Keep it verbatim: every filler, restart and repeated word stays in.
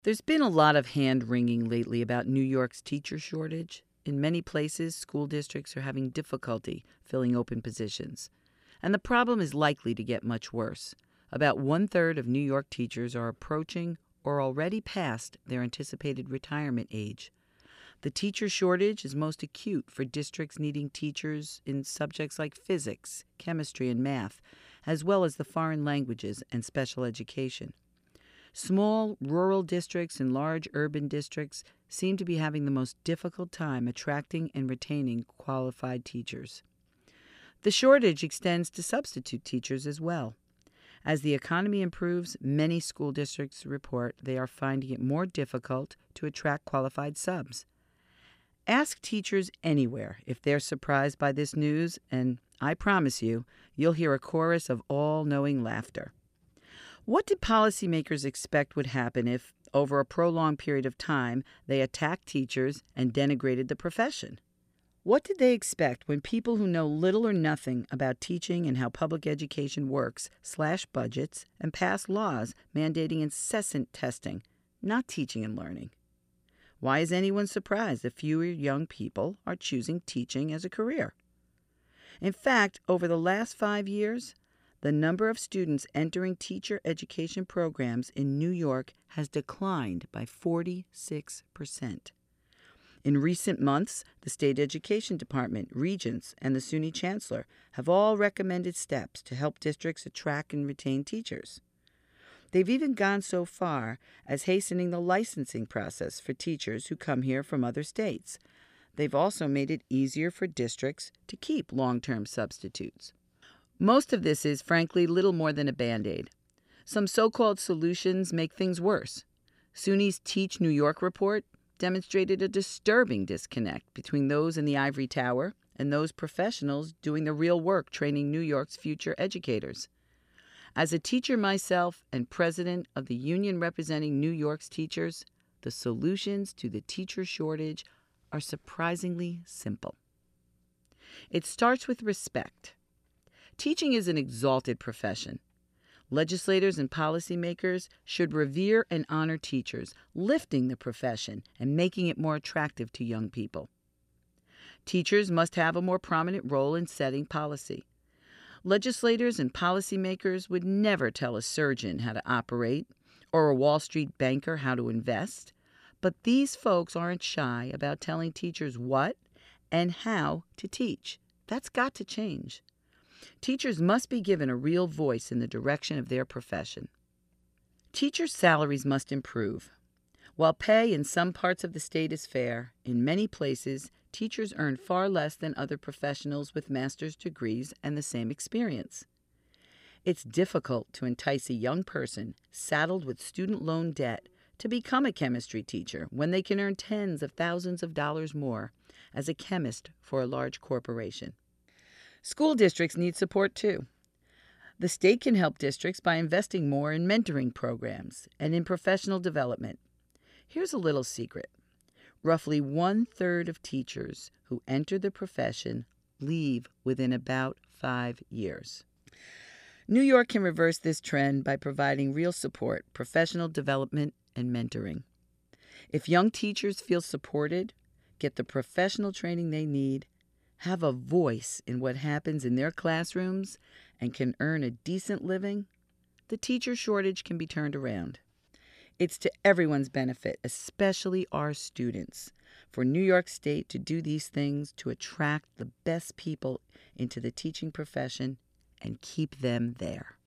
There's been a lot of hand-wringing lately about New York's teacher shortage. In many places, school districts are having difficulty filling open positions. And the problem is likely to get much worse. About one-third of New York teachers are approaching or already past their anticipated retirement age. The teacher shortage is most acute for districts needing teachers in subjects like physics, chemistry, and math, as well as the foreign languages and special education. Small rural districts and large urban districts seem to be having the most difficult time attracting and retaining qualified teachers. The shortage extends to substitute teachers as well. As the economy improves, many school districts report they are finding it more difficult to attract qualified subs. Ask teachers anywhere if they're surprised by this news, and I promise you, you'll hear a chorus of all-knowing laughter. What did policymakers expect would happen if, over a prolonged period of time, they attacked teachers and denigrated the profession? What did they expect when people who know little or nothing about teaching and how public education works slash budgets and pass laws mandating incessant testing, not teaching and learning? Why is anyone surprised that fewer young people are choosing teaching as a career? In fact, over the last five years, the number of students entering teacher education programs in New York has declined by forty-six percent. In recent months, the State Education Department, Regents, and the SUNY Chancellor have all recommended steps to help districts attract and retain teachers. They've even gone so far as hastening the licensing process for teachers who come here from other states. They've also made it easier for districts to keep long-term substitutes. Most of this is, frankly, little more than a Band-Aid. Some so-called solutions make things worse. SUNY's Teach New York report demonstrated a disturbing disconnect between those in the ivory tower and those professionals doing the real work training New York's future educators. As a teacher myself and president of the union representing New York's teachers, the solutions to the teacher shortage are surprisingly simple. It starts with respect. Teaching is an exalted profession. Legislators and policymakers should revere and honor teachers, lifting the profession and making it more attractive to young people. Teachers must have a more prominent role in setting policy. Legislators and policymakers would never tell a surgeon how to operate or a Wall Street banker how to invest, but these folks aren't shy about telling teachers what and how to teach. That's got to change. Teachers must be given a real voice in the direction of their profession. Teachers' salaries must improve. While pay in some parts of the state is fair, in many places, teachers earn far less than other professionals with master's degrees and the same experience. It's difficult to entice a young person saddled with student loan debt to become a chemistry teacher when they can earn tens of thousands of dollars more as a chemist for a large corporation. School districts need support too. The state can help districts by investing more in mentoring programs and in professional development. Here's a little secret. Roughly one-third of teachers who enter the profession leave within about five years. New York can reverse this trend by providing real support, professional development, and mentoring. If young teachers feel supported, get the professional training they need, have a voice in what happens in their classrooms, and can earn a decent living, the teacher shortage can be turned around. It's to everyone's benefit, especially our students, for New York State to do these things to attract the best people into the teaching profession and keep them there.